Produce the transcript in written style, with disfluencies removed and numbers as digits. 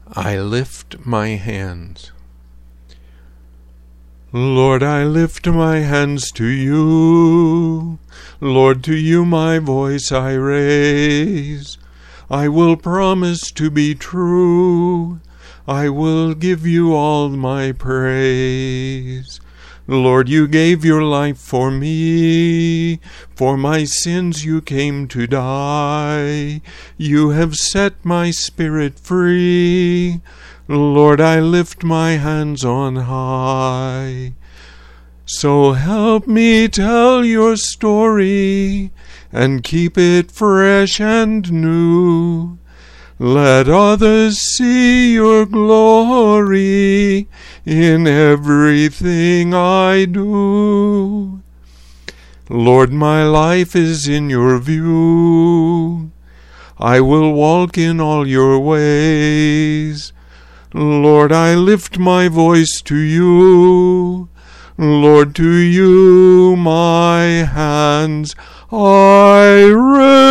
I lift my hands. Lord, I lift my hands to you. Lord, to you my voice I raise. I will promise to be true. I will give you all my praise. Lord, you gave your life for me. For my sins you came to die. You have set my spirit free. Lord, I lift my hands on high. So help me tell your story and keep it fresh and new. Let others see your glory in everything I do. Lord, my life is in your view. I will walk in all your ways. Lord, I lift my voice to you. Lord, to you my hands I raise.